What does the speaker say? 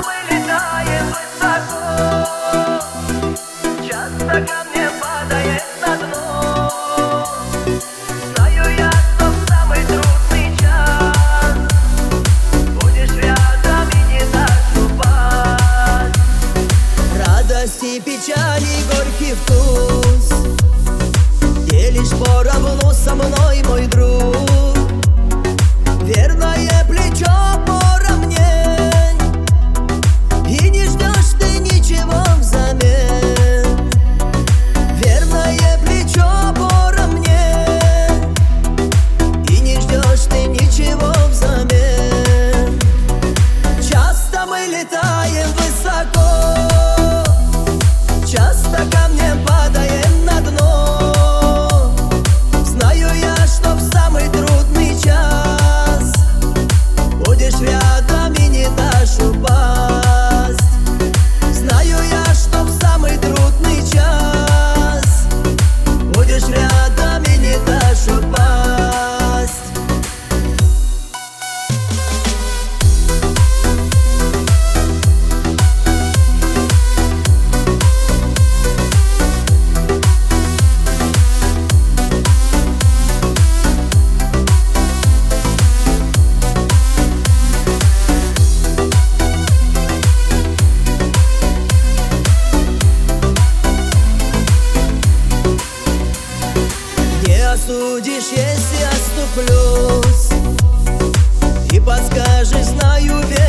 мы летаем высоко, часто камнем падает на дно. Знаю я, что в самый трудный час будешь рядом и не дашь упасть. Радости, печали, горький вкус делишь поровну со мной, мой друг. Верное плечо поровней, и не ждешь ты ничего взамен. Верное плечо поровней, и не ждешь ты ничего взамен. Часто мы летаем высоко, часто камнем падаем на дно. Знаю я, что в самый трудный час будешь рядом и не дашь упасть. Знаю я, что в самый трудный час будешь рядом и не дашь упасть. Осудишь, если оступлюсь, и подскажешь, знаю, верю.